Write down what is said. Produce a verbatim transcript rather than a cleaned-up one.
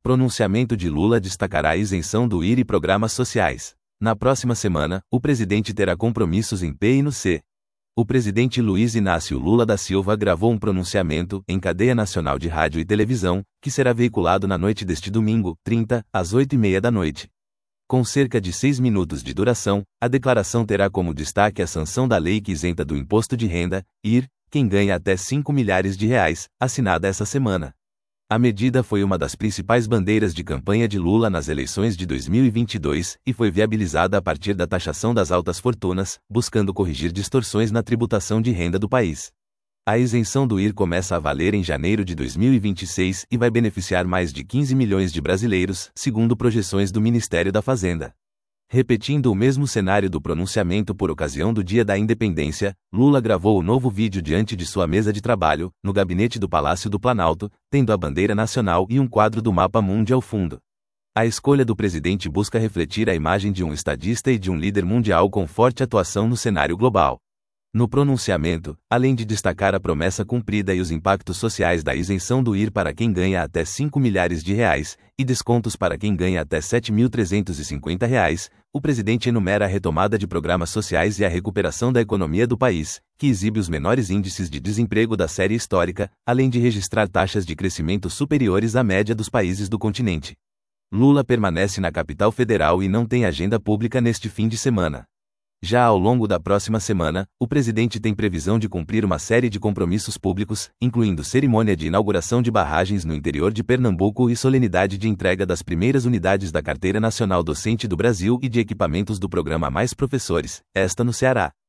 Pronunciamento de Lula destacará a isenção do I R e programas sociais. Na próxima semana, o presidente terá compromissos em P e no C. O presidente Luiz Inácio Lula da Silva gravou um pronunciamento, em cadeia nacional de rádio e televisão, que será veiculado na noite deste domingo, trinta, às oito e meia da noite. Com cerca de seis minutos de duração, a declaração terá como destaque a sanção da lei que isenta do imposto de renda, I R, quem ganha até cinco milhares de reais, assinada essa semana. A medida foi uma das principais bandeiras de campanha de Lula nas eleições de dois mil e vinte e dois e foi viabilizada a partir da taxação das altas fortunas, buscando corrigir distorções na tributação de renda do país. A isenção do I R começa a valer em janeiro de dois mil e vinte e seis e vai beneficiar mais de quinze milhões de brasileiros, segundo projeções do Ministério da Fazenda. Repetindo o mesmo cenário do pronunciamento por ocasião do Dia da Independência, Lula gravou o novo vídeo diante de sua mesa de trabalho, no gabinete do Palácio do Planalto, tendo a bandeira nacional e um quadro do mapa mundi ao fundo. A escolha do presidente busca refletir a imagem de um estadista e de um líder mundial com forte atuação no cenário global. No pronunciamento, além de destacar a promessa cumprida e os impactos sociais da isenção do I R para quem ganha até cinco milhares de reais, e descontos para quem ganha até sete mil trezentos e cinquenta reais, o presidente enumera a retomada de programas sociais e a recuperação da economia do país, que exibe os menores índices de desemprego da série histórica, além de registrar taxas de crescimento superiores à média dos países do continente. Lula permanece na capital federal e não tem agenda pública neste fim de semana. Já ao longo da próxima semana, o presidente tem previsão de cumprir uma série de compromissos públicos, incluindo cerimônia de inauguração de barragens no interior de Pernambuco e solenidade de entrega das primeiras unidades da Carteira Nacional Docente do Brasil e de equipamentos do programa Mais Professores, esta no Ceará.